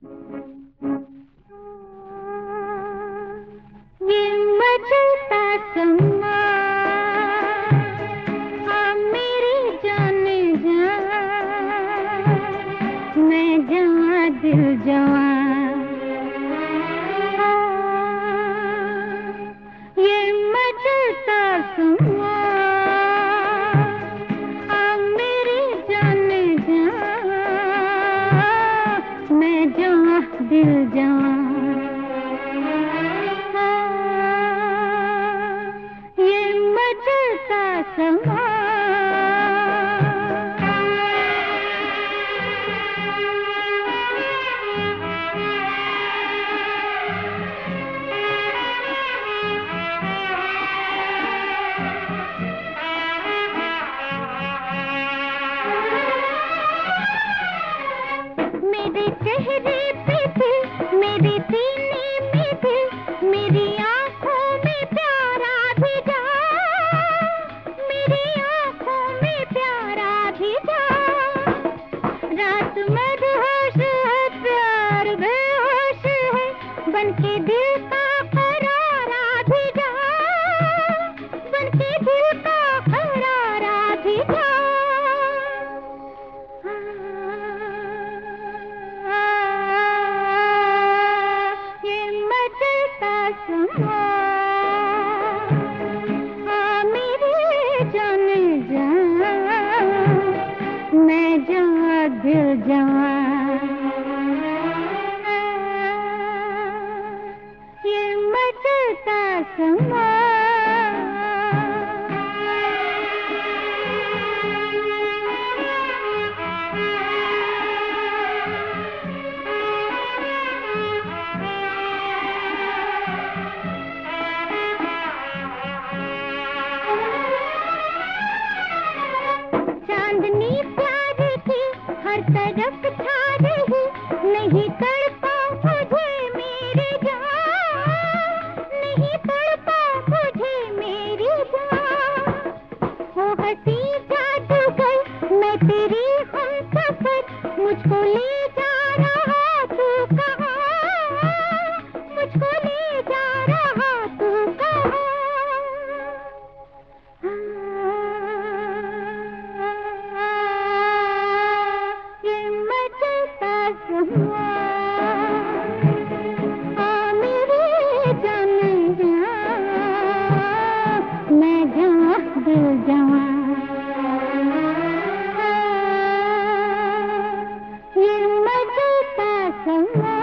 ये मचलता समा मेरी जाने जा, मैं जवां दिल जवां। ये मचलता समा मेरी जाने जा, मैं जवां दिल जवां। मेरे चेहरे पे भी, मेरे सीने में भी, मेरी आँखों में प्यारा भी जा, मेरी आँखों में प्यारा भी जा। रात मदहोश है, प्यार बेहोश है, बनके दिल का करारा भी जा, बनके दिल का करारा भी जा। मेरे जाने जा, मैं जवां दिल जवां। ये मचलता समा चांदनी प्यारी थी, हर तरफ छा रही, नहीं तड़पा मुझे मेरी जान, नहीं तड़पा मुझे मेरी जान। वो हंसी जादूगर मैं तेरी हमसफर, मुझको ले जा रहा तू कहाँ, मुझको ले जा रहा तू कहाँ। मेरे जाने जा, मैं जवां दिल जवां। ये मचलता समा।